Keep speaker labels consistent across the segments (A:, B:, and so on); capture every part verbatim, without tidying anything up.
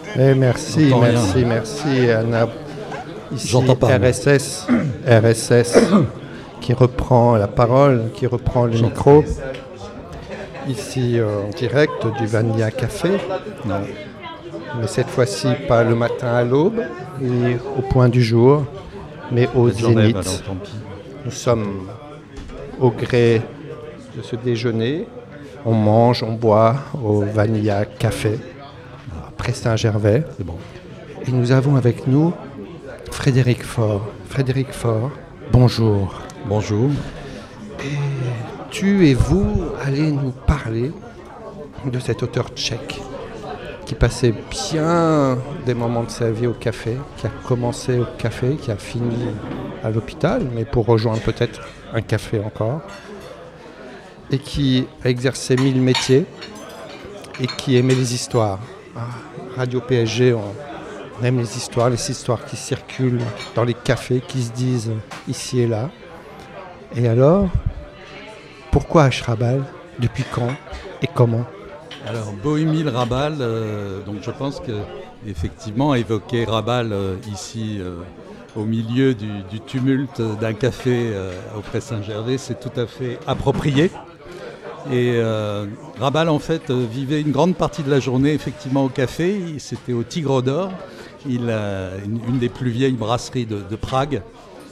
A: Eh, merci, merci, rien. merci Anna. Ici,
B: J'entends pas.
A: R S S, R S S qui reprend la parole, qui reprend le micro. Ici euh, en direct du Vanilla Café.
B: Non.
A: Mais cette fois-ci pas le matin à l'aube, ni au point du jour, mais au zénith.
B: Alors, tant pis.
A: Nous sommes au gré de ce déjeuner. On mange, on boit au Vanilla Café, après Saint-Gervais.
B: C'est bon.
A: Et nous avons avec nous Frédéric Faure. Frédéric Faure, bonjour.
B: Bonjour.
A: Et tu et vous allez nous parler de cet auteur tchèque qui passait bien des moments de sa vie au café, qui a commencé au café, qui a fini à l'hôpital, mais pour rejoindre peut-être un café encore, et qui a exercé mille métiers et qui aimait les histoires. Ah, Radio P S G, on, on aime les histoires, les histoires qui circulent dans les cafés, qui se disent ici et là. Et alors, pourquoi Ashrabal? Depuis quand? Et comment?
B: Alors, Bohémil Rabal, euh, donc je pense que effectivement évoquer Rabal euh, ici euh, au milieu du, du tumulte d'un café euh, auprès Saint-Gervais, c'est tout à fait approprié. Et euh, Rabal en fait euh, vivait une grande partie de la journée effectivement au café. C'était au Tigre d'Or, il a une, une des plus vieilles brasseries de, de Prague.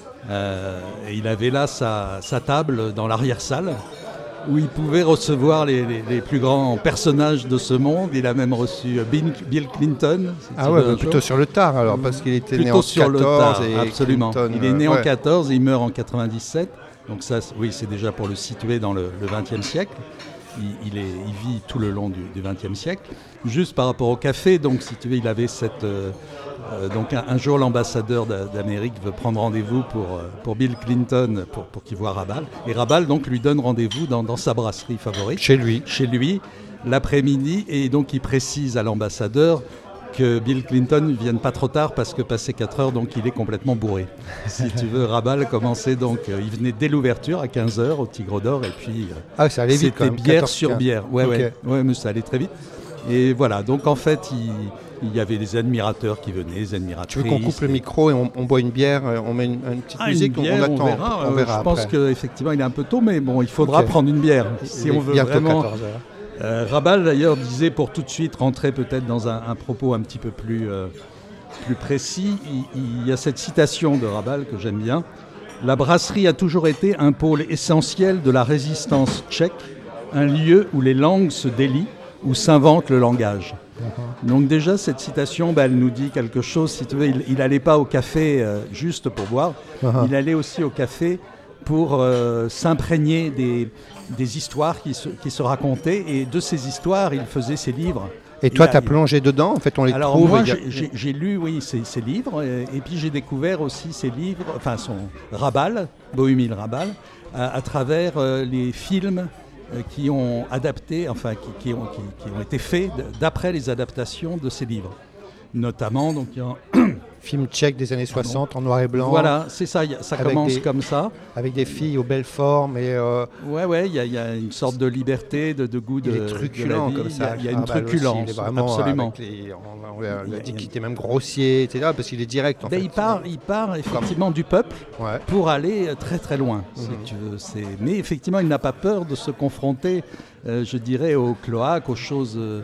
B: Euh, et il avait là sa, sa table dans l'arrière-salle, où il pouvait recevoir les, les, les plus grands personnages de ce monde. Il a même reçu Bill, Bill Clinton. Si
A: ah ouais, bah plutôt sur le tard alors, parce qu'il était
B: plutôt
A: né en
B: sur
A: quatorze.
B: Le tard,
A: et
B: absolument.
A: Clinton,
B: il est né
A: euh,
B: en
A: ouais.
B: quatorze et il meurt en quatre-vingt-dix-sept. Donc ça, oui, c'est déjà pour le situer dans le vingtième siècle. Il, il, est, il vit tout le long du vingtième siècle. Juste par rapport au café, donc si tu veux, il avait cette... Euh, euh, donc un, un jour, l'ambassadeur d'Amérique veut prendre rendez-vous pour, pour Bill Clinton pour, pour qu'il voie Rabal. Et Rabal donc lui donne rendez-vous dans, dans sa brasserie favorite.
A: Chez lui.
B: Chez lui, l'après-midi. Et donc il précise à l'ambassadeur que Bill Clinton ne vienne pas trop tard parce que passé quatre heures, donc il est complètement bourré. Si tu veux, Rabal commençait donc, euh, il venait dès l'ouverture à quinze heures au Tigre d'Or et puis euh,
A: ah, ça allait vite
B: c'était
A: quand même,
B: bière
A: quatorze,
B: sur bière. Ouais,
A: okay.
B: ouais, ouais, mais ça allait très vite. Et voilà, donc en fait, il, il y avait des admirateurs qui venaient, des admiratrices.
A: Tu veux qu'on coupe le micro et on, on boit une bière, on met une, une petite
B: ah,
A: musique,
B: une bière,
A: on attend,
B: on verra.
A: on verra
B: Je pense qu'effectivement, il est un peu tôt, mais bon, il faudra
A: okay.
B: prendre une bière si
A: il
B: on veut vraiment. quatorze heures. Euh, Rabal d'ailleurs disait, pour tout de suite rentrer peut-être dans un, un propos un petit peu plus, euh, plus précis, il, il y a cette citation de Rabal que j'aime bien. La brasserie a toujours été un pôle essentiel de la résistance tchèque, un lieu où les langues se délient, où s'invente le langage. Uh-huh. Donc déjà cette citation, bah, elle nous dit quelque chose. Si tu veux, il n'allait pas au café euh, juste pour boire, uh-huh. il allait aussi au café pour euh, s'imprégner des, des histoires qui se, qui se racontaient, et de ces histoires, il faisait ses livres.
A: Et toi, tu as plongé dedans, en fait, on les
B: Alors
A: trouve.
B: moi,
A: a...
B: j'ai, j'ai, j'ai lu, oui, ces, ces livres, et, et puis j'ai découvert aussi ces livres, enfin son Rabal, Bohémil Rabal, à, à travers euh, les films euh, qui ont adapté, enfin qui, qui, ont, qui, qui ont été faits d'après les adaptations de ces livres. Notamment, donc il y a
A: film tchèque des années soixante en noir et blanc.
B: Voilà, c'est ça, y a, ça commence
A: des,
B: comme ça.
A: Avec des filles aux belles formes. Et euh,
B: ouais, ouais, il y, y a une sorte de liberté, de, de goût de,
A: il est truculent
B: de la vie.
A: comme ça.
B: Il y a, y a une truculence,
A: aussi, vraiment,
B: absolument.
A: Les, on, on, on, on a dit qu'il était même grossier, et cetera, parce qu'il est direct. En
B: ben
A: fait.
B: Il part, il part effectivement comme... du peuple
A: ouais.
B: pour aller très très loin. Mm-hmm. Si tu veux. C'est... Mais effectivement, il n'a pas peur de se confronter, euh, je dirais, aux cloaques, aux choses... Euh,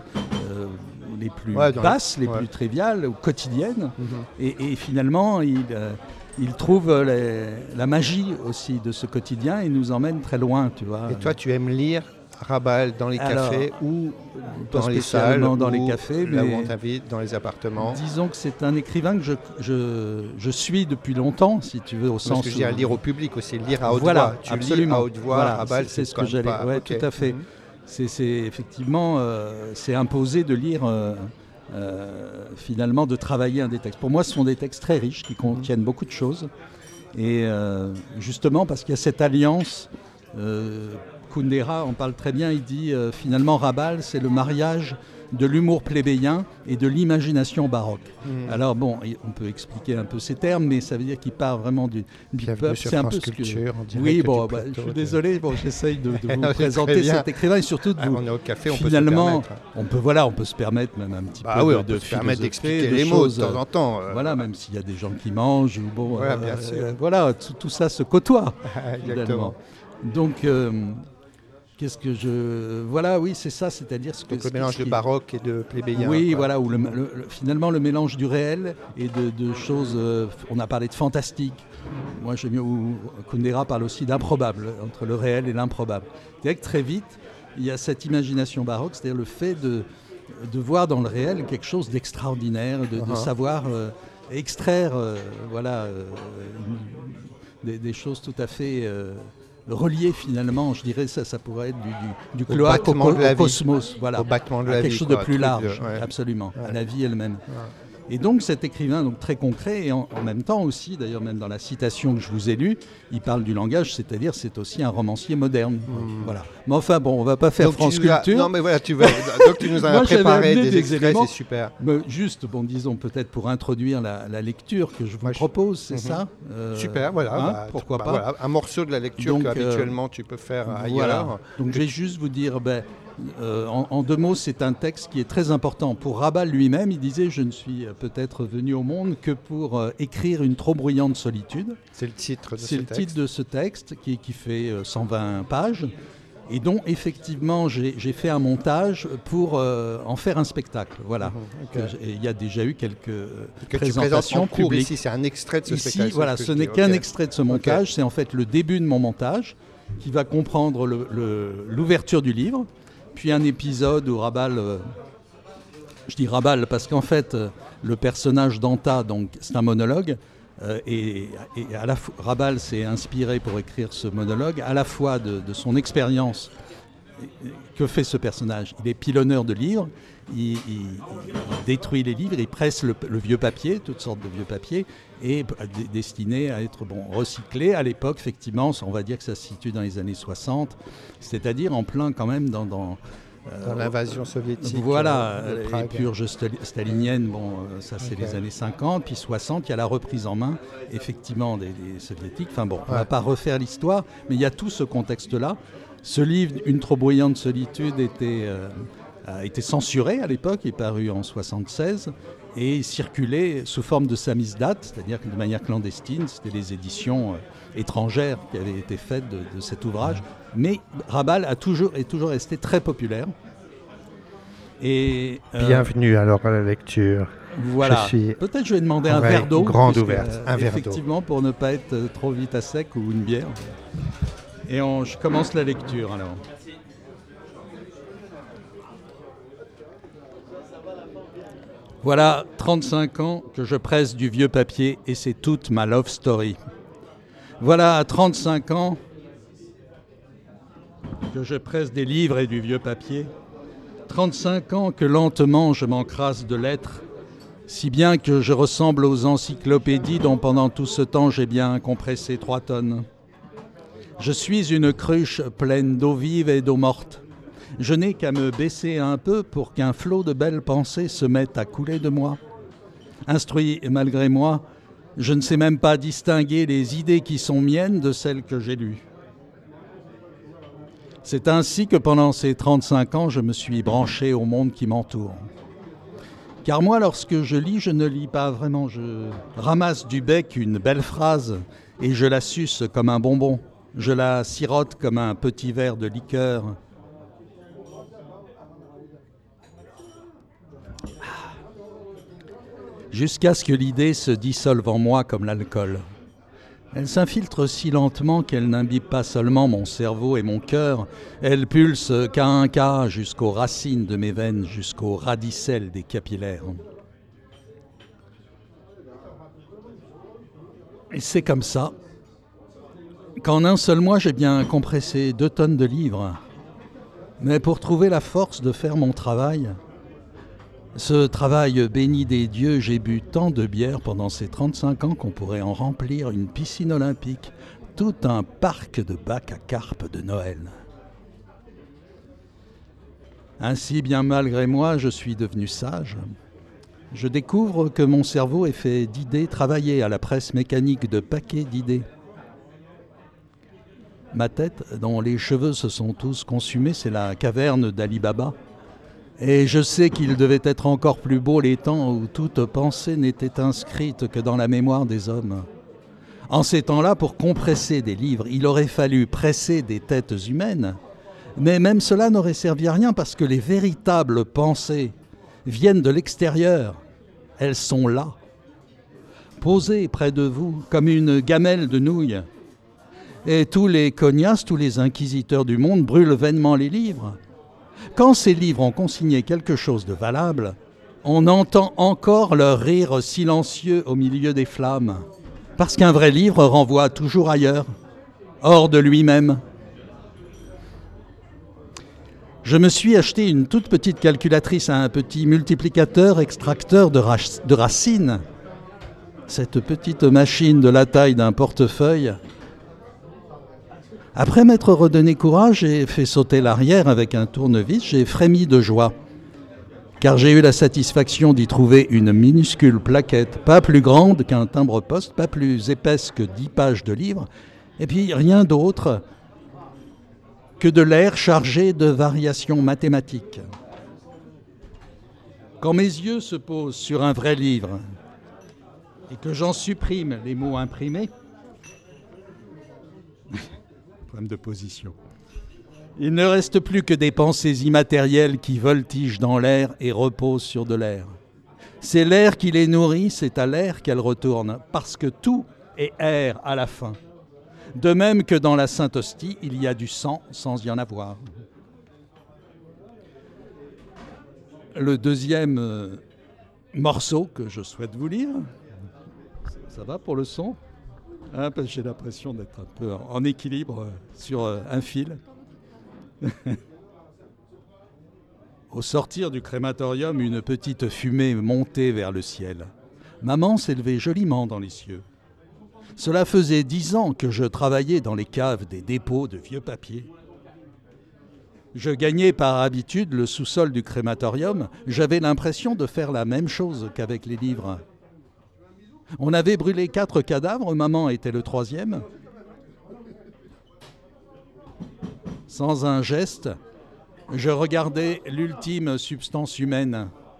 B: les plus ouais, basses, les, les ouais. plus triviales ou quotidiennes. Mm-hmm. Et, et finalement, il, euh, il trouve les, la magie aussi de ce quotidien et nous emmène très loin, tu vois.
A: Et toi, tu aimes lire Rabal dans les
B: Alors,
A: cafés ou dans les salles,
B: dans
A: ou
B: les cafés,
A: là
B: mais
A: où on t'invite, dans les appartements?
B: Disons que c'est un écrivain que je, je, je suis depuis longtemps, si tu veux, au
A: Parce
B: sens
A: que je dis à lire au public aussi, lire à haute
B: voilà,
A: voix. Tu
B: absolument.
A: lis à haute voix,
B: voilà,
A: Rabal,
B: c'est, c'est ce que j'allais.
A: pas...
B: Ouais,
A: okay.
B: tout à fait. Mm-hmm. C'est, c'est effectivement, euh, c'est imposé de lire, euh, euh, finalement, de travailler un des textes. Pour moi, ce sont des textes très riches qui contiennent mmh. beaucoup de choses. Et euh, justement, parce qu'il y a cette alliance, euh, Kundera en parle très bien, il dit euh, finalement, Rabal, c'est le mariage de l'humour plébéien et de l'imagination baroque.
A: Mmh.
B: Alors bon, on peut expliquer un peu ces termes, mais ça veut dire qu'il part vraiment du, du peuple.
A: C'est un peu ce
B: que...
A: que...
B: Oui, bon, bah, je suis désolé, bon, j'essaye de, de vous présenter cet écrivain et surtout de vous...
A: Ah, on est au café, on
B: finalement,
A: peut se permettre.
B: On peut, voilà, on peut se permettre même un petit
A: bah
B: peu
A: oui,
B: de,
A: on peut
B: de
A: se permettre d'expliquer
B: de
A: les
B: choses,
A: mots de temps en temps. Euh...
B: Voilà, même s'il y a des gens qui mangent, ou bon,
A: voilà,
B: euh,
A: bien sûr.
B: Euh, voilà, tout, tout ça se côtoie.
A: Exactement.
B: Donc, euh, qu'est-ce que je... Voilà, oui, c'est ça, c'est-à-dire... Ce que,
A: Donc le
B: ce
A: mélange
B: qui...
A: de baroque et de plébéien.
B: Oui,
A: quoi.
B: voilà, où le, le, le, finalement le mélange du réel et de, de choses... Euh, on a parlé de fantastique. Moi, j'aime mieux... Où Kundera parle aussi d'improbable, entre le réel et l'improbable. C'est-à-dire que très vite, il y a cette imagination baroque, c'est-à-dire le fait de, de voir dans le réel quelque chose d'extraordinaire, de, uh-huh. de savoir euh, extraire euh, voilà, euh, des, des choses tout à fait... Euh, relié finalement, je dirais ça, ça pourrait être du, du, du cloaque au, au, au cosmos, voilà,
A: au battement de
B: à
A: la
B: quelque
A: vie,
B: chose
A: quoi,
B: de plus large,
A: de, ouais.
B: absolument,
A: ouais.
B: à la vie elle-même.
A: Ouais.
B: Et donc cet écrivain, donc très concret, et en, en même temps aussi, d'ailleurs même dans la citation que je vous ai lue, il parle du langage, c'est-à-dire c'est aussi un romancier moderne. Mmh. Voilà. Mais enfin bon, on va pas faire donc France Culture.
A: As, non mais voilà, tu vas, donc tu nous as
B: Moi,
A: préparé des,
B: des
A: extraits,
B: éléments,
A: c'est super.
B: Mais juste, bon, disons peut-être pour introduire la, la lecture que je vous Moi, propose, c'est mmh. ça
A: euh, Super, voilà.
B: Hein,
A: bah,
B: pourquoi
A: bah,
B: pas
A: voilà, un morceau de la lecture donc, qu'habituellement euh, tu peux faire ailleurs.
B: Voilà. Donc je vais juste vous dire... Ben, Euh, en, en deux mots, c'est un texte qui est très important. Pour Rabal lui-même, il disait « Je ne suis peut-être venu au monde que pour euh, écrire une trop bruyante solitude ».
A: C'est le titre de
B: C'est
A: ce
B: le
A: texte.
B: titre de ce texte qui, qui fait euh, cent vingt pages et dont effectivement j'ai, j'ai fait un montage pour euh, en faire un spectacle. Voilà. Mmh, okay. Il y a déjà eu quelques
A: que
B: présentations
A: tu en
B: publiques.
A: Ici, c'est un extrait de ce
B: ici,
A: spectacle.
B: Voilà, ce n'est qu'un okay. extrait de ce montage. Okay. C'est en fait le début de mon montage qui va comprendre le, le, l'ouverture du livre. Puis un épisode où Rabal, euh, je dis Rabal parce qu'en fait, euh, le personnage d'Anta, donc c'est un monologue, euh, et, et à la fois, Rabal s'est inspiré pour écrire ce monologue à la fois de, de son expérience. Que fait ce personnage ? Il est pilonneur de livres, il, il, il détruit les livres, il presse le, le vieux papier, toutes sortes de vieux papiers, et d- destiné à être bon, recyclé. À l'époque, effectivement, on va dire que ça se situe dans les années soixante, c'est-à-dire en plein quand même dans... dans
A: Dans euh, l'invasion soviétique.
B: Voilà, euh, les purges staliniennes, bon, euh, ça c'est okay. les années cinquante, puis soixante, il y a la reprise en main, effectivement, des, des soviétiques. Enfin bon, ouais. on ne va pas refaire l'histoire, mais il y a tout ce contexte-là. Ce livre, Une trop bruyante solitude, était, euh, a été censuré à l'époque, il est paru en soixante-seize, et circulait sous forme de samizdat, c'est-à-dire que de manière clandestine, c'était les éditions euh, étrangères qui avaient été faites de, de cet ouvrage. Mais Rabal a toujours, est toujours resté très populaire. Et,
A: euh, Bienvenue alors à la lecture.
B: Voilà.
A: Je suis
B: Peut-être je vais demander un verre d'eau.
A: Grande ouverte.
B: Euh,
A: un verre d'eau.
B: Effectivement, pour ne pas être trop vite à sec ou une bière. Et on, je commence la lecture alors. Voilà trente-cinq ans que je presse du vieux papier et c'est toute ma love story. Voilà trente-cinq ans que je presse des livres et du vieux papier. trente-cinq ans que lentement je m'encrasse de lettres, si bien que je ressemble aux encyclopédies dont pendant tout ce temps j'ai bien compressé trois tonnes. Je suis une cruche pleine d'eau vive et d'eau morte. Je n'ai qu'à me baisser un peu pour qu'un flot de belles pensées se mette à couler de moi. Instruit malgré moi, je ne sais même pas distinguer les idées qui sont miennes de celles que j'ai lues. C'est ainsi que pendant ces trente-cinq ans, je me suis branché au monde qui m'entoure. Car moi, lorsque je lis, je ne lis pas vraiment. Je ramasse du bec une belle phrase et je la suce comme un bonbon. Je la sirote comme un petit verre de liqueur. Jusqu'à ce que l'idée se dissolve en moi comme l'alcool. Elle s'infiltre si lentement qu'elle n'imbibe pas seulement mon cerveau et mon cœur, elle pulse qu'à un cas jusqu'aux racines de mes veines, jusqu'aux radicelles des capillaires. Et c'est comme ça qu'en un seul mois, j'ai bien compressé deux tonnes de livres. Mais pour trouver la force de faire mon travail, ce travail béni des dieux, j'ai bu tant de bière pendant ces trente-cinq ans qu'on pourrait en remplir une piscine olympique, tout un parc de bacs à carpes de Noël. Ainsi, bien malgré moi, je suis devenu sage. Je découvre que mon cerveau est fait d'idées travaillées à la presse mécanique de paquets d'idées. Ma tête, dont les cheveux se sont tous consumés, c'est la caverne d'Ali Baba. Et je sais qu'il devait être encore plus beau les temps où toute pensée n'était inscrite que dans la mémoire des hommes. En ces temps-là, pour compresser des livres, il aurait fallu presser des têtes humaines. Mais même cela n'aurait servi à rien parce que les véritables pensées viennent de l'extérieur. Elles sont là, posées près de vous, comme une gamelle de nouilles. Et tous les cognasses, tous les inquisiteurs du monde brûlent vainement les livres. Quand ces livres ont consigné quelque chose de valable, on entend encore leur rire silencieux au milieu des flammes. Parce qu'un vrai livre renvoie toujours ailleurs, hors de lui-même. Je me suis acheté une toute petite calculatrice à un petit multiplicateur extracteur de, rac- de racines. Cette petite machine de la taille d'un portefeuille. Après m'être redonné courage et fait sauter l'arrière avec un tournevis, j'ai frémi de joie. Car j'ai eu la satisfaction d'y trouver une minuscule plaquette, pas plus grande qu'un timbre-poste, pas plus épaisse que dix pages de livre, et puis rien d'autre que de l'air chargé de variations mathématiques. Quand mes yeux se posent sur un vrai livre et que j'en supprime les mots imprimés, problème de position, il ne reste plus que des pensées immatérielles qui voltigent dans l'air et reposent sur de l'air. C'est l'air qui les nourrit, c'est à l'air qu'elles retournent, parce que tout est air à la fin. De même que dans la Sainte Hostie, il y a du sang sans y en avoir. Le deuxième euh, morceau que je souhaite vous lire, ça va pour le son, hein, parce que j'ai l'impression d'être un peu en équilibre euh, sur euh, un fil. Au sortir du crématorium, une petite fumée montait vers le ciel. Maman s'élevait joliment dans les cieux. Cela faisait dix ans que je travaillais dans les caves des dépôts de vieux papiers. Je gagnais par habitude le sous-sol du crématorium. J'avais l'impression de faire la même chose qu'avec les livres. On avait brûlé quatre cadavres, maman était le troisième. Sans un geste, je regardais l'ultime substance humaine.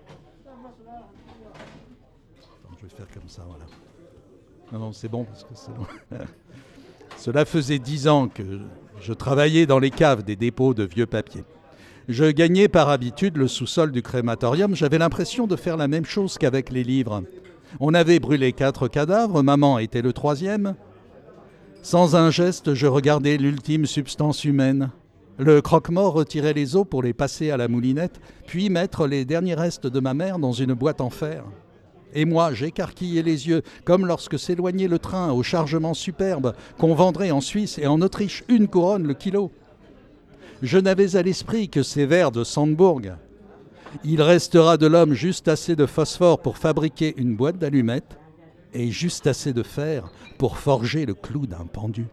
B: Attends, je vais faire comme ça, voilà. Non, non, c'est bon parce que c'est long. Cela faisait dix ans que je travaillais dans les caves des dépôts de vieux papiers. Je gagnais par habitude le sous-sol du crématorium. J'avais l'impression de faire la même chose qu'avec les livres. On avait brûlé quatre cadavres, maman était le troisième. Sans un geste, je regardais l'ultime substance humaine. Le croque-mort retirait les os pour les passer à la moulinette, puis mettre les derniers restes de ma mère dans une boîte en fer. Et moi, j'écarquillais les yeux, comme lorsque s'éloignait le train au chargement superbe qu'on vendrait en Suisse et en Autriche une couronne le kilo. Je n'avais à l'esprit que ces vers de Sandbourg. Il restera de l'homme juste assez de phosphore pour fabriquer une boîte d'allumettes et juste assez de fer pour forger le clou d'un pendu.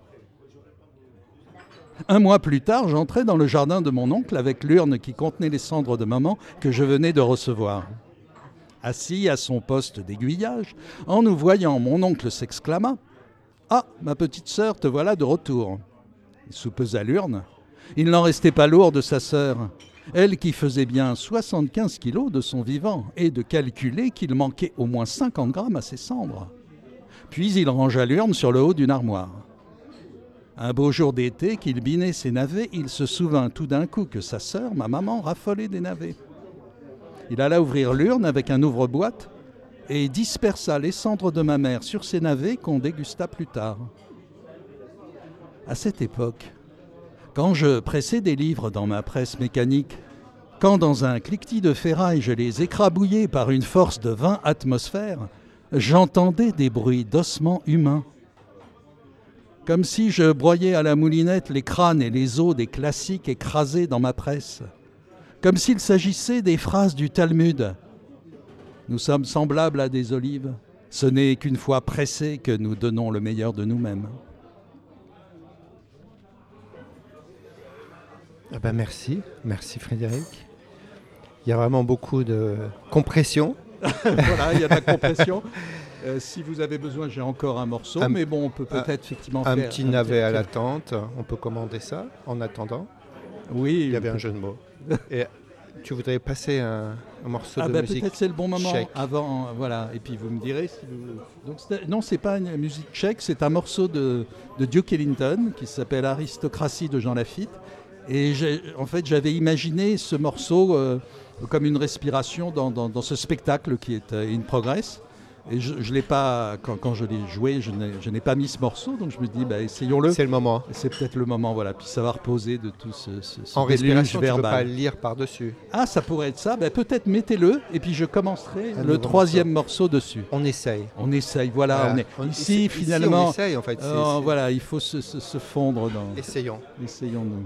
B: Un mois plus tard, j'entrais dans le jardin de mon oncle avec l'urne qui contenait les cendres de maman que je venais de recevoir. Assis à son poste d'aiguillage, en nous voyant, mon oncle s'exclama « Ah, ma petite sœur, te voilà de retour !» Il soupesa l'urne. Il n'en restait pas lourd de sa sœur, elle qui faisait bien soixante-quinze kilos de son vivant, et de calculer qu'il manquait au moins cinquante grammes à ses cendres. Puis il rangea l'urne sur le haut d'une armoire. Un beau jour d'été, qu'il binait ses navets, il se souvint tout d'un coup que sa sœur, ma maman, raffolait des navets. Il alla ouvrir l'urne avec un ouvre-boîte et dispersa les cendres de ma mère sur ces navets qu'on dégusta plus tard. À cette époque, quand je pressais des livres dans ma presse mécanique, quand dans un cliquetis de ferraille je les écrabouillais par une force de vingt atmosphères, j'entendais des bruits d'ossements humains. Comme si je broyais à la moulinette les crânes et les os des classiques écrasés dans ma presse. Comme s'il s'agissait des phrases du Talmud. Nous sommes semblables à des olives. Ce n'est qu'une fois pressés que nous donnons le meilleur de nous-mêmes.
A: Ah ben merci, merci Frédéric. Il y a vraiment beaucoup de compression.
B: Voilà, il y a de la compression. Euh, si vous avez besoin, j'ai encore un morceau, un, mais bon, on peut peut-être un, effectivement
A: un
B: faire...
A: Petit un petit navet à l'attente, on peut commander ça en attendant.
B: Oui.
A: Il y avait un jeu de mots. Et tu voudrais passer un, un morceau
B: ah
A: de
B: bah
A: musique
B: peut-être c'est le bon moment
A: tchèque.
B: Avant, voilà. Et puis vous me direz si vous... Donc, c'est... Non, c'est pas une musique tchèque, c'est un morceau de, de Duke Ellington qui s'appelle Aristocratie de Jean Lafitte. Et en fait, j'avais imaginé ce morceau euh, comme une respiration dans, dans, dans ce spectacle qui est euh, In Progress. Et je, je l'ai pas, quand, quand je l'ai joué, je n'ai, je n'ai pas mis ce morceau, donc je me dis, bah, essayons-le.
A: C'est le moment.
B: C'est peut-être le moment, voilà. Puis ça va reposer de tout ce, ce, ce
A: en respiration,
B: verbal.
A: Tu ne peux pas le lire par-dessus.
B: Ah, ça pourrait être ça. Bah, peut-être mettez-le, et puis je commencerai Un le troisième morceau. morceau dessus.
A: On essaye.
B: On essaye, voilà.
A: voilà.
B: On est,
A: on,
B: ici,
A: ici,
B: finalement,
A: on essaye, en fait. C'est,
B: euh,
A: c'est...
B: Voilà, il faut se, se, se fondre dans...
A: Essayons.
B: Essayons-nous.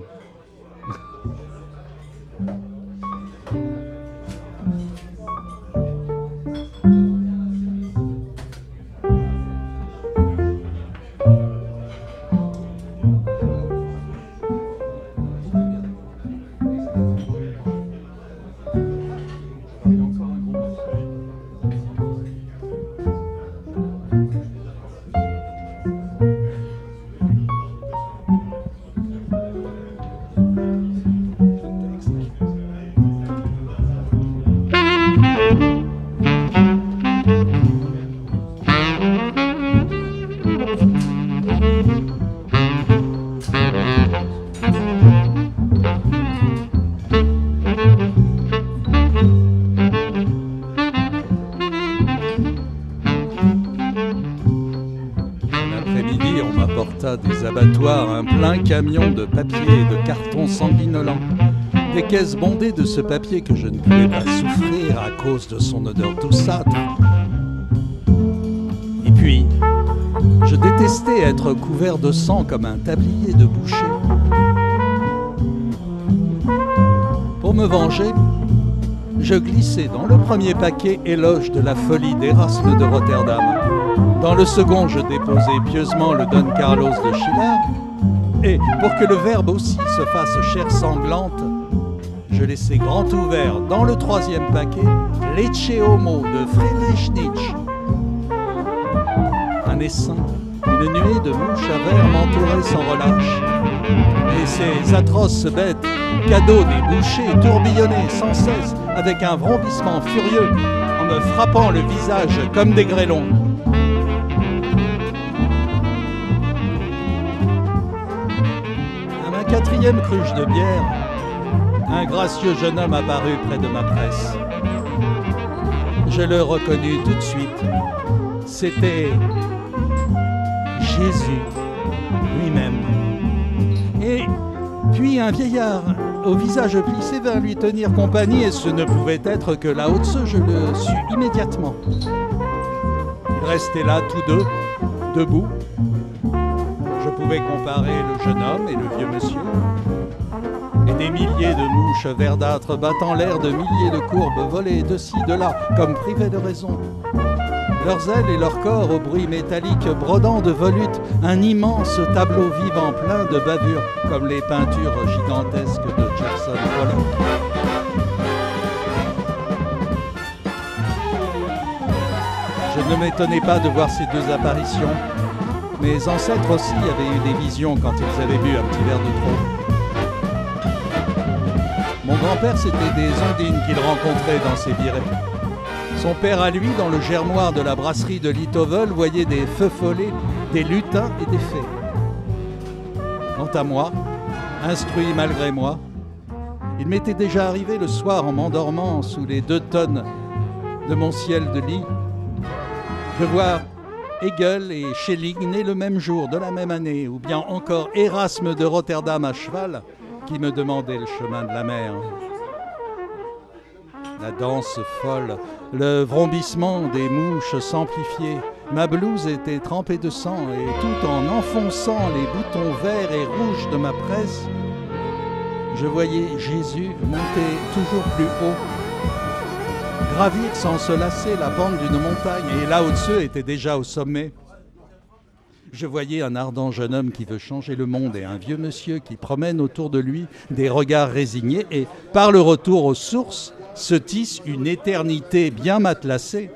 B: Des abattoirs, un plein camion de papier et de carton sanguinolent. Des caisses bondées de ce papier que je ne pouvais pas souffrir à cause de son odeur douceâtre. Et puis, je détestais être couvert de sang comme un tablier de boucher. Pour me venger, je glissais dans le premier paquet éloge de la folie d'Erasme de Rotterdam. Dans le second, je déposais pieusement le Don Carlos de Schiller. Et pour que le verbe aussi se fasse chair sanglante, je laissais grand ouvert dans le troisième paquet Lecce Homo de Friedrich Nietzsche. Un essaim, une nuée de mouches à verre m'entourait sans relâche. Et ces atroces bêtes, cadeaux des bouchers, tourbillonnaient sans cesse avec un vrombissement furieux en me frappant le visage comme des grêlons. Quatrième cruche de bière, un gracieux jeune homme apparut près de ma presse. Je le reconnus tout de suite. C'était Jésus lui-même. Et puis un vieillard au visage plissé vint lui tenir compagnie, et ce ne pouvait être que Lao Tse, je le sus immédiatement. Ils restaient là tous deux, debout. Je pouvais comparer le jeune homme et le vieux monsieur. Et des milliers de mouches verdâtres battant l'air de milliers de courbes volaient de ci, de là, comme privées de raison. Leurs ailes et leur corps au bruit métallique brodant de volutes, un immense tableau vivant plein de bavures, comme les peintures gigantesques de Jackson Pollock. Je ne m'étonnais pas de voir ces deux apparitions. Mes ancêtres aussi avaient eu des visions quand ils avaient bu un petit verre de trop. Mon grand-père, c'était des ondines qu'il rencontrait dans ses virées. Son père à lui, dans le germoir de la brasserie de Litovel, voyait des feux follets, des lutins et des fées. Quant à moi, instruit malgré moi, il m'était déjà arrivé le soir en m'endormant sous les deux tonnes de mon ciel de lit, de voir Hegel et Schelling nés le même jour, de la même année, ou bien encore Erasme de Rotterdam à cheval, qui me demandait le chemin de la mer. La danse folle, le vrombissement des mouches s'amplifiait. Ma blouse était trempée de sang, et tout en enfonçant les boutons verts et rouges de ma presse, je voyais Jésus monter toujours plus haut, gravir sans se lasser la pente d'une montagne, et Lao Tse était déjà au sommet. Je voyais un ardent jeune homme qui veut changer le monde et un vieux monsieur qui promène autour de lui des regards résignés, et par le retour aux sources, se tisse une éternité bien matelassée.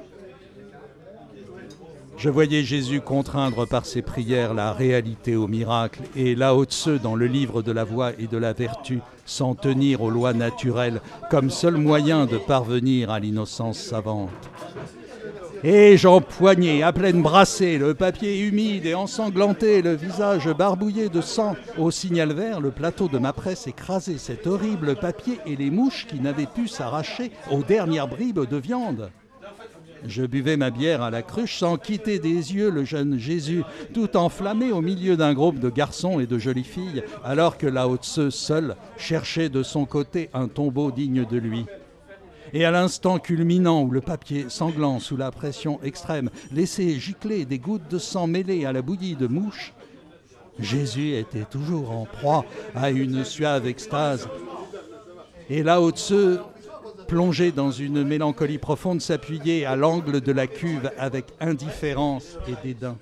B: Je voyais Jésus contraindre par ses prières la réalité au miracle et Lao Tse dans le livre de la voie et de la vertu s'en tenir aux lois naturelles comme seul moyen de parvenir à l'innocence savante. Et j'empoignai à pleine brassée le papier humide et ensanglanté, le visage barbouillé de sang. Au signal vert, le plateau de ma presse écrasait cet horrible papier et les mouches qui n'avaient pu s'arracher aux dernières bribes de viande. Je buvais ma bière à la cruche sans quitter des yeux le jeune Jésus, tout enflammé au milieu d'un groupe de garçons et de jolies filles, alors que Lao Tse seul cherchait de son côté un tombeau digne de lui. Et à l'instant culminant où le papier sanglant sous la pression extrême laissait gicler des gouttes de sang mêlées à la bouillie de mouches, Jésus était toujours en proie à une suave extase. Et Lao Tse, plongé dans une mélancolie profonde, s'appuyait à l'angle de la cuve avec indifférence et dédain.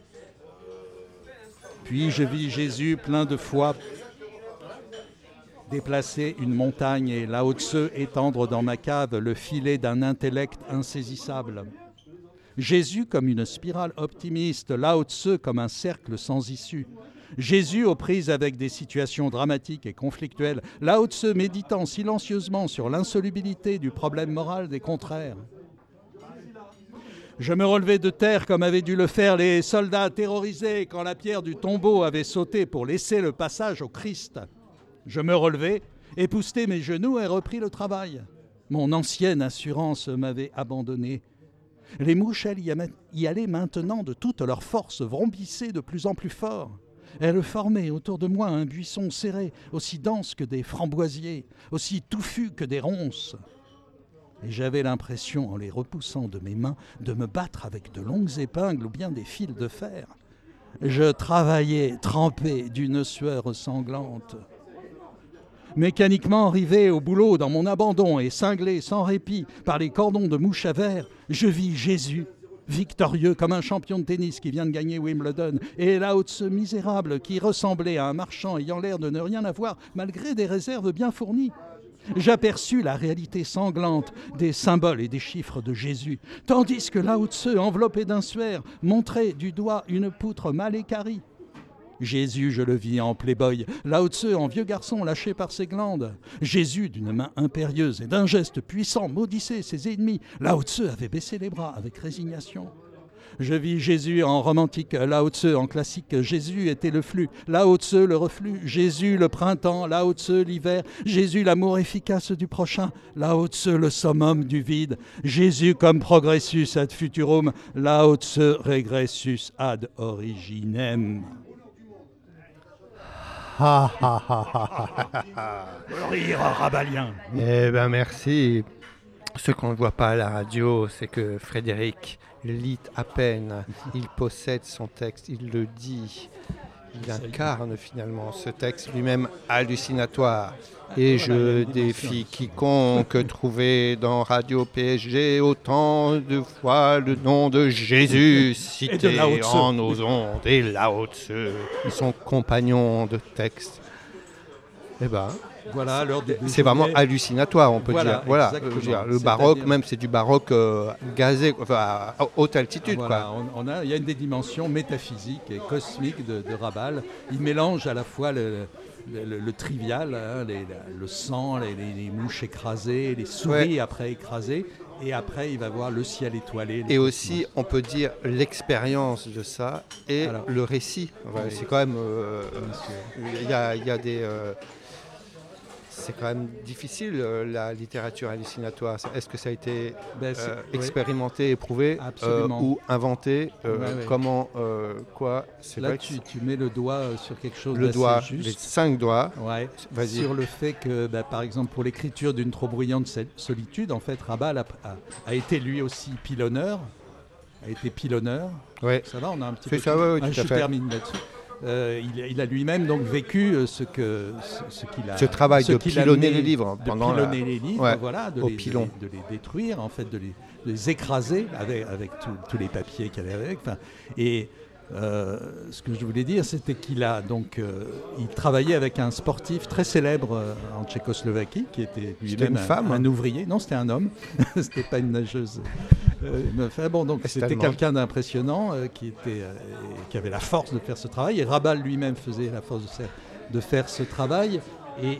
B: Puis je vis Jésus plein de foi déplacer une montagne et Lao Tse étendre dans ma cave le filet d'un intellect insaisissable. Jésus comme une spirale optimiste, Lao Tse comme un cercle sans issue. Jésus aux prises avec des situations dramatiques et conflictuelles, Lao Tse méditant silencieusement sur l'insolubilité du problème moral des contraires. Je me relevais de terre comme avaient dû le faire les soldats terrorisés quand la pierre du tombeau avait sauté pour laisser le passage au Christ. Je me relevai, époussetai mes genoux et repris le travail. Mon ancienne assurance m'avait abandonné. Les mouches, elles, y allaient maintenant de toute leur force, vrombissaient de plus en plus fort. Elles formaient autour de moi un buisson serré, aussi dense que des framboisiers, aussi touffu que des ronces. Et j'avais l'impression, en les repoussant de mes mains, de me battre avec de longues épingles ou bien des fils de fer. Je travaillais, trempé d'une sueur sanglante. Mécaniquement arrivé au boulot dans mon abandon et cinglé sans répit par les cordons de mouche à verre, je vis Jésus, victorieux comme un champion de tennis qui vient de gagner Wimbledon, et Lao Tse misérable qui ressemblait à un marchand ayant l'air de ne rien avoir malgré des réserves bien fournies. J'aperçus la réalité sanglante des symboles et des chiffres de Jésus, tandis que Lao Tse, enveloppé d'un suaire, montrait du doigt une poutre mal équarrie. Jésus, je le vis en playboy, Lao Tse en vieux garçon lâché par ses glandes. Jésus, d'une main impérieuse et d'un geste puissant, maudissait ses ennemis. Lao Tse avait baissé les bras avec résignation. Je vis Jésus en romantique, Lao Tse en classique. Jésus était le flux, Lao Tse le reflux. Jésus le printemps, Lao Tse l'hiver. Jésus l'amour efficace du prochain, Lao Tse le summum du vide. Jésus comme progressus ad futurum, Lao Tse regressus ad originem.
A: Ha ha ha ha ha ha.
B: Le rire rabalien.
A: Eh ben merci. Ce qu'on ne voit pas à la radio, c'est que Frédéric lit à peine. Il possède son texte, il le dit. Il incarne finalement ce texte lui-même hallucinatoire. Et je défie quiconque trouver dans Radio P S G autant de fois le nom de Jésus cité en nos ondes et Lao Tse, son compagnon de texte. Eh ben,
B: voilà,
A: c'est vraiment hallucinatoire, on peut
B: voilà,
A: dire. Voilà, dire, le baroque, c'est-à-dire... même c'est du baroque euh, gazé, enfin à haute altitude.
B: Voilà,
A: quoi.
B: On, on a, il y a une des dimensions métaphysiques et cosmiques de, de Rabal. Il mélange à la fois le, le, le, le trivial, hein, les, le sang, les, les, les mouches écrasées, les souris ouais. après écrasées, et après il va voir le ciel étoilé.
A: Et aussi, on peut dire l'expérience de ça et alors, le récit. Ouais, oui. C'est quand même, euh, il y a, il y a des euh, c'est quand même difficile, euh, la littérature hallucinatoire. Est-ce que ça a été ben, euh, expérimenté, oui. éprouvé euh, ou inventé euh, ouais, ouais. Comment, euh, quoi c'est
B: Là,
A: vrai
B: tu, tu mets le doigt sur quelque chose
A: le
B: d'assez
A: doigt,
B: juste.
A: Les cinq doigts.
B: Ouais, sur le fait que, bah, par exemple, pour l'écriture d'une trop bruyante solitude, en fait, Rabal a, a, a été lui aussi pilonneur. A été pilonneur.
A: Ouais.
B: Ça va, on a un petit
A: c'est
B: peu...
A: Ça, ouais, ouais,
B: ah,
A: tout
B: je
A: à fait.
B: termine là-dessus. Euh, il, il a lui-même donc vécu ce que ce, ce qu'il a.
A: Ce travail
B: ce
A: de
B: qu'il
A: pilonner
B: a mené,
A: les livres pendant
B: de pilonner
A: la...
B: les livres,
A: ouais,
B: voilà, de
A: au
B: les,
A: pilon.
B: De, les, de les détruire, en fait, de les, de les écraser avec avec tout, tous les papiers qu'il y avait avec. Enfin, et Euh, ce que je voulais dire, c'était qu'il a donc, euh, il travaillait avec un sportif très célèbre euh, en Tchécoslovaquie, qui était lui-même
A: une femme,
B: un, un
A: hein.
B: ouvrier. Non, c'était un homme. C'était pas une nageuse. Euh, enfin, bon, donc
A: C'est
B: c'était
A: allemand.
B: quelqu'un d'impressionnant euh, qui était, euh, qui avait la force de faire ce travail. Et Rabal lui-même faisait la force de faire, de faire ce travail. Et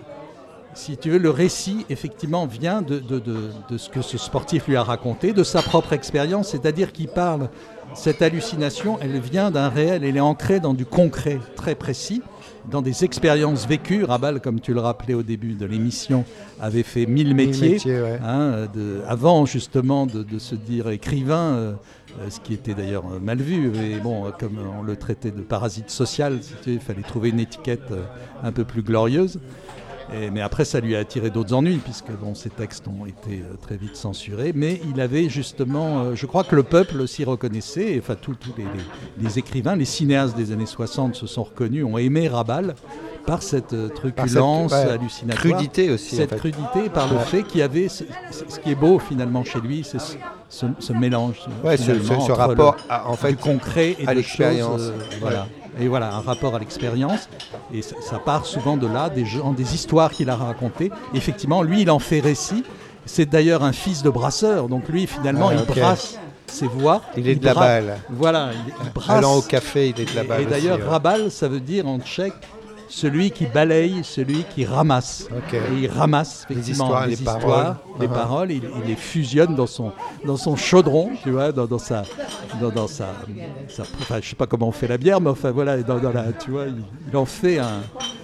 B: si tu veux, le récit, effectivement, vient de, de, de, de ce que ce sportif lui a raconté, de sa propre expérience, c'est-à-dire qu'il parle, cette hallucination, elle vient d'un réel, elle est ancrée dans du concret très précis, dans des expériences vécues. Rabal, comme tu le rappelais au début de l'émission, avait fait mille métiers,
A: Mille métiers, ouais.
B: hein, de, avant justement de, de se dire écrivain, euh, ce qui était d'ailleurs mal vu, mais bon, comme on le traitait de parasite social, si tu veux, il fallait trouver une étiquette un peu plus glorieuse. Et, mais après, ça lui a attiré d'autres ennuis, puisque bon, ses textes ont été euh, très vite censurés. Mais il avait justement, euh, je crois que le peuple s'y reconnaissait, et, enfin tous les, les, les écrivains, les cinéastes des années soixante se sont reconnus, ont aimé Rabal par cette euh, truculence
A: par cette, ouais,
B: hallucinatoire.
A: Crudité aussi.
B: Cette
A: en fait.
B: crudité par le
A: ouais.
B: fait qu'il y avait, ce, ce qui est beau finalement chez lui, c'est ce, ce, ce mélange.
A: Ouais, ce, ce, ce rapport
B: le,
A: à, en fait,
B: du concret et
A: à
B: de
A: l'expérience.
B: choses, euh, voilà. Et voilà, un rapport à l'expérience. Et ça, ça part souvent de là, des, gens, des histoires qu'il a racontées. Effectivement, lui, il en fait récit. C'est d'ailleurs un fils de brasseur. Donc lui, finalement,
A: ah,
B: il
A: okay.
B: brasse ses voix.
A: Il est
B: il
A: de la
B: bra-
A: balle.
B: Voilà, il, il brasse.
A: Allant au café, il est de la balle.
B: Et, et d'ailleurs,
A: aussi, ouais.
B: Rabal, ça veut dire en tchèque, celui qui balaye, celui qui ramasse.
A: Okay.
B: Et il ramasse effectivement
A: histoires,
B: les,
A: les
B: histoires,
A: paroles.
B: les
A: Uh-huh.
B: paroles, il, il les fusionne dans son, dans son chaudron, tu vois, dans, dans sa, dans, dans sa, sa, enfin, je sais pas comment on fait la bière, mais enfin voilà, dans, dans la, tu vois, il, il en fait un,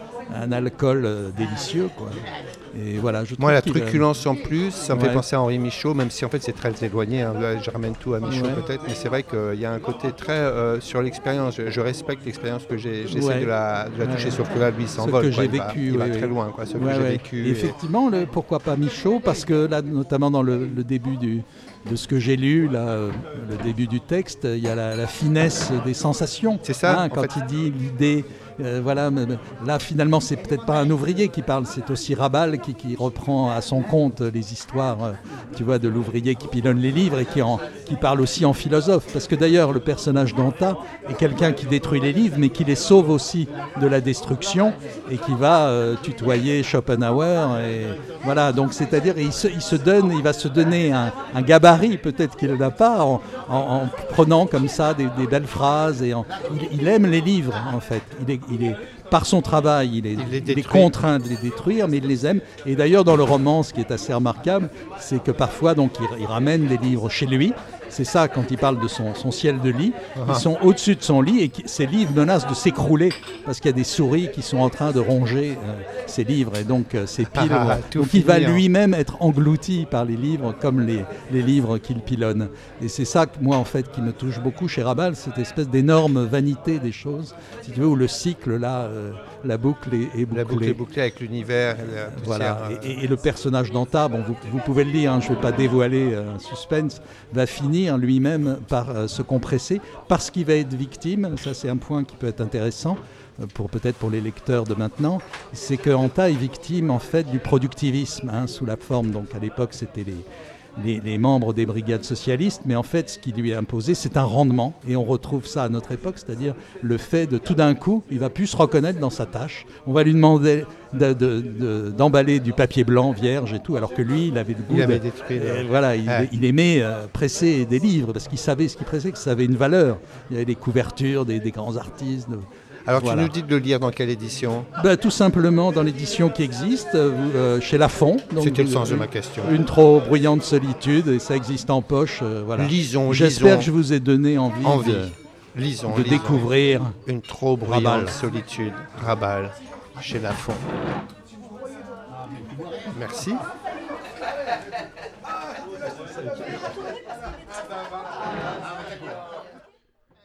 B: un alcool euh, délicieux, quoi. Et voilà, je
A: Moi, la
B: qu'il,
A: truculence en plus, ça me
B: ouais.
A: fait penser à Henri Michaud, même si en fait c'est très éloigné. Hein. Là, je ramène tout à Michaud
B: Ouais.
A: peut-être, mais c'est vrai qu'il y a un côté très euh, sur l'expérience. Je, je respecte l'expérience que j'ai, j'essaie
B: Ouais.
A: de la, de la toucher,
B: Ouais.
A: sauf que là, lui, il
B: Ce
A: s'envole.
B: que
A: quoi.
B: j'ai
A: Il va,
B: vécu,
A: il
B: oui,
A: va
B: oui.
A: très loin, quoi. Ce
B: Ouais,
A: que j'ai
B: ouais.
A: vécu.
B: Et effectivement, le, pourquoi pas Michaud, parce que là, notamment dans le, le début du, de ce que j'ai lu, là, euh, le début du texte, il y a la, la finesse des sensations.
A: C'est ça,
B: hein,
A: en
B: quand
A: fait.
B: il dit l'idée. Euh, voilà, mais, mais là finalement c'est peut-être pas un ouvrier qui parle, c'est aussi Rabal qui, qui reprend à son compte les histoires, euh, tu vois, de l'ouvrier qui pilonne les livres et qui, en, qui parle aussi en philosophe. Parce que d'ailleurs le personnage d'Anta est quelqu'un qui détruit les livres, mais qui les sauve aussi de la destruction et qui va euh, tutoyer Schopenhauer. Et voilà, donc c'est-à-dire il se, il se donne, il va se donner un, un gabarit peut-être qu'il n'a pas en, en, en prenant comme ça des, des belles phrases et en, il, il aime les livres en fait. Il est, il est, par son travail, il est,
A: Il les
B: il est contraint de les détruire, mais il les aime. Et d'ailleurs, dans le roman, ce qui est assez remarquable, c'est que parfois, donc, il, il ramène les livres chez lui. C'est ça, quand il parle de son, son ciel de lit. Ils sont au-dessus de son lit et qui, ces livres menacent de s'écrouler parce qu'il y a des souris qui sont en train de ronger euh, ces livres et donc euh, ces piles.
A: Ah, tout
B: donc il va
A: finir.
B: lui-même être englouti par les livres comme les, les livres qu'il pilonne. Et c'est ça, que, moi, en fait, qui me touche beaucoup chez Rabal, cette espèce d'énorme vanité des choses, si tu veux, où le cycle, là, euh, la boucle est, est bouclée.
A: La boucle est bouclée avec l'univers. Et la
B: Voilà,
A: poussière,
B: et, et- et le personnage d'Anta, bon, vous, vous pouvez le lire, hein, je ne vais pas dévoiler euh, un suspense, va finir lui-même par euh, se compresser parce qu'il va être victime. Ça, c'est un point qui peut être intéressant euh, pour peut-être pour les lecteurs de maintenant. C'est que Anta est victime en fait du productivisme, hein, sous la forme. Donc à l'époque, c'était les Les, les membres des brigades socialistes, mais en fait, ce qui lui est imposé, c'est un rendement. Et on retrouve ça à notre époque, c'est-à-dire le fait de tout d'un coup, il va plus se reconnaître dans sa tâche. On va lui demander de, de, de, d'emballer du papier blanc vierge et tout, alors que lui, il avait le goût.
A: Il
B: de,
A: avait détruit.
B: euh,
A: Le...
B: voilà, il,
A: Ouais.
B: il aimait euh, presser des livres parce qu'il savait ce qu'il pressait, que ça avait une valeur. Il y avait des couvertures, des, des grands artistes. De,
A: Alors
B: voilà.
A: tu nous dis de le lire dans quelle édition?
B: Ben, tout simplement dans l'édition qui existe, euh, euh, chez Lafon. Donc,
A: C'était le
B: vous-
A: sens de ma question.
B: Une trop bruyante solitude, et ça existe en poche. euh, voilà.
A: Lisons,
B: J'espère
A: lisons.
B: que je vous ai donné envie,
A: Envie.
B: de,
A: Lisons,
B: de
A: lisons.
B: découvrir.
A: Une trop bruyante
B: Rabal.
A: solitude. Rabal, chez Lafon. Merci.